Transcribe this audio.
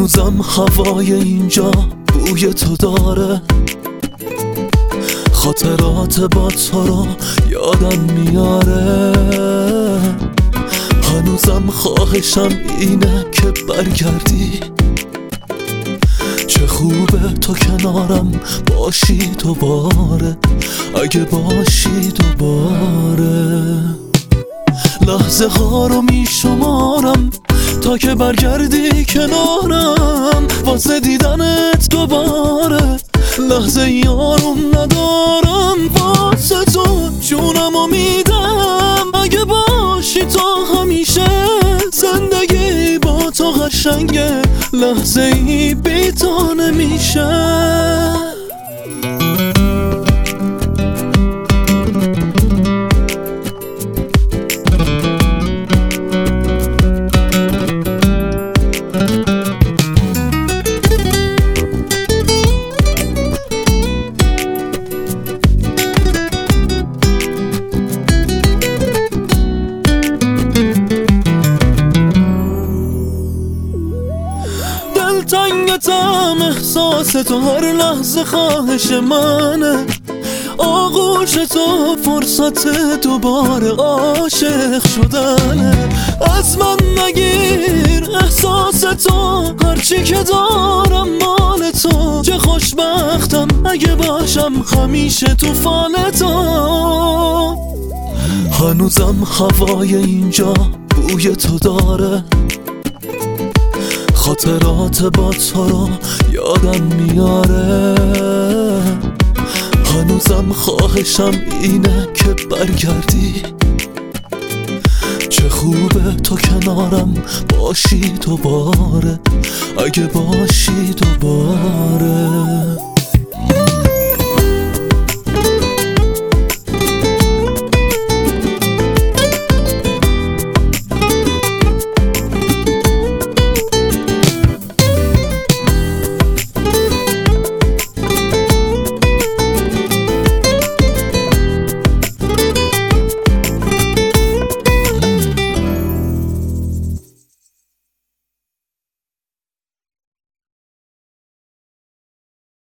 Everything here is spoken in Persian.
هنوزم هوای اینجا بوی تو داره، خاطرات با تو رو یادم میاره. هنوزم خواهشم اینه که برگردی، چه خوبه تو کنارم باشی دوباره، اگه باشی دوباره. لحظه ها رو می شمارم تا که برگردی کنارم، واسه دیدنت دوباره. لحظه یارم ندارم واسه تو، جونمو میدم اگه باشی تا همیشه. زندگی با تو قشنگه، لحظه ای بی تو نمیشه. دلتنگتم احساس تو هر لحظه خواهش منه، آغوش تو فرصت دوباره عاشق شدنه. از من نگیر احساس تو، هرچی که دارم مال تو. چه خوشبختم اگه باشم همیشه تو فال تو. هنوزم هوای اینجا بوی تو داره، خاطرات با تو رو یادم میاره. هنوزم خواهشم اینه که برگردی، چه خوبه تو کنارم باشی دوباره، اگه باشی دوباره.